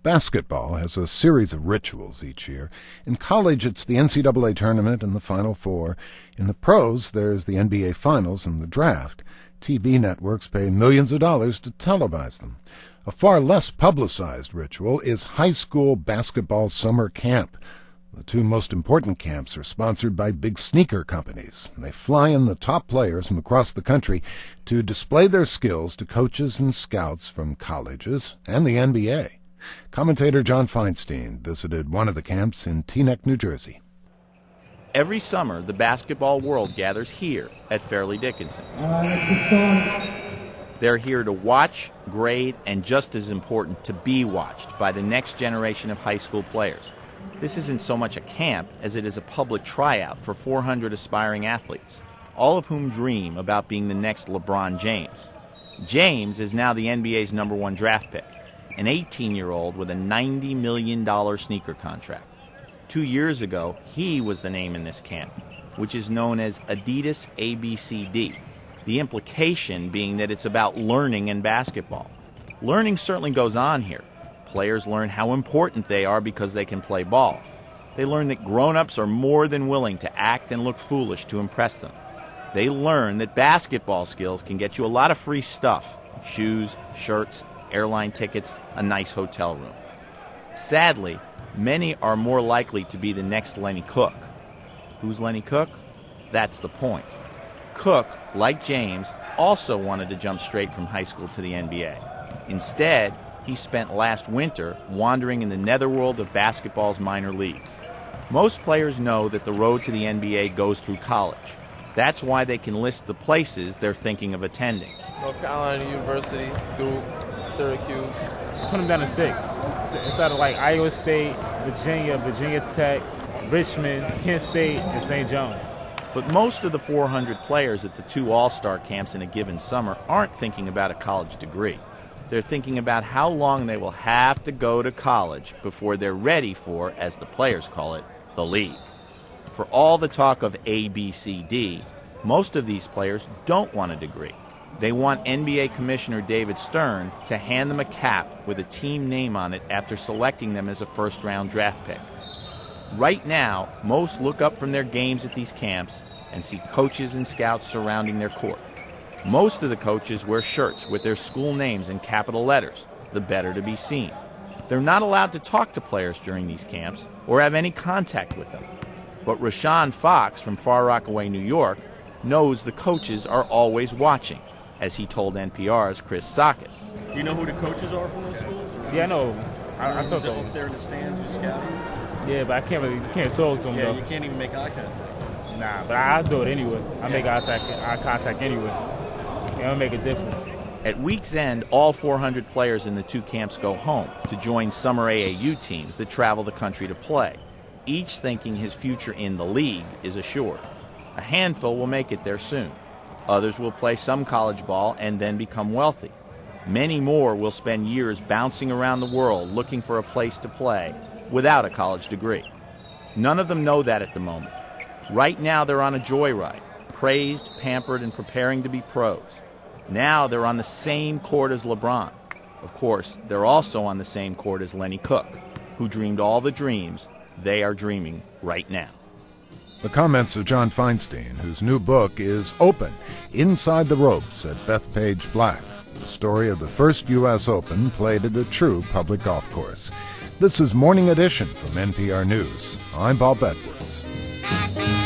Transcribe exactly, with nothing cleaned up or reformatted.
Basketball has a series of rituals each year. In college, it's the N C double A tournament and the Final Four. In the pros, there's the N B A Finals and the draft. T V networks pay millions of dollars to televise them. A far less publicized ritual is high school basketball summer camp. The two most important camps are sponsored by big sneaker companies. They fly in the top players from across the country to display their skills to coaches and scouts from colleges and the N B A. Commentator John Feinstein visited one of the camps in Teaneck, New Jersey. Every summer, the basketball world gathers here at Fairleigh Dickinson. They're here to watch, grade, and just as important, to be watched by the next generation of high school players. This isn't so much a camp as it is a public tryout for four hundred aspiring athletes, all of whom dream about being the next LeBron James. James is now the N B A's number one draft pick, an eighteen-year-old with a ninety million dollars sneaker contract. Two years ago, he was the name in this camp, which is known as Adidas A B C D, the implication being that it's about learning in basketball. Learning certainly goes on here. Players learn how important they are because they can play ball. They learn that grown-ups are more than willing to act and look foolish to impress them. They learn that basketball skills can get you a lot of free stuff: shoes, shirts, airline tickets, a nice hotel room. Sadly, many are more likely to be the next Lenny Cook. Who's Lenny Cook? That's the point. Cook, like James, also wanted to jump straight from high school to the N B A. Instead, he spent last winter wandering in the netherworld of basketball's minor leagues. Most players know that the road to the N B A goes through college. That's why they can list the places they're thinking of attending. North Carolina University, Duke, Syracuse. Put them down to six. Instead of like Iowa State, Virginia, Virginia Tech, Richmond, Kent State, and Saint John's. But most of the four hundred players at the two all-star camps in a given summer aren't thinking about a college degree. They're thinking about how long they will have to go to college before they're ready for, as the players call it, the league. For all the talk of A B C D, most of these players don't want a degree. They want N B A Commissioner David Stern to hand them a cap with a team name on it after selecting them as a first-round draft pick. Right now, most look up from their games at these camps and see coaches and scouts surrounding their court. Most of the coaches wear shirts with their school names in capital letters, the better to be seen. They're not allowed to talk to players during these camps or have any contact with them. But Rashawn Fox from Far Rockaway, New York, knows the coaches are always watching, as he told N P R's Chris Sakis. Do you know who the coaches are from those schools? Yeah, I know. I, I talk to them. Up there in the stands who's scouting? Yeah, but I can't really can't talk to them, yeah, though. You can't even make eye contact. Nah, but I, I do it anyway. I make eye contact, eye contact anyway. It'll make a difference. At week's end, all four hundred players in the two camps go home to join summer A A U teams that travel the country to play, each thinking his future in the league is assured. A handful will make it there soon. Others will play some college ball and then become wealthy. Many more will spend years bouncing around the world looking for a place to play without a college degree. None of them know that at the moment. Right now they're on a joyride, praised, pampered, and preparing to be pros. Now they're on the same court as LeBron. Of course, they're also on the same court as Lenny Cook, who dreamed all the dreams they are dreaming right now. The comments of John Feinstein, whose new book is Open, Inside the Ropes at Bethpage Black, the story of the first U S Open played at a true public golf course. This is Morning Edition from N P R News. I'm Bob Edwards.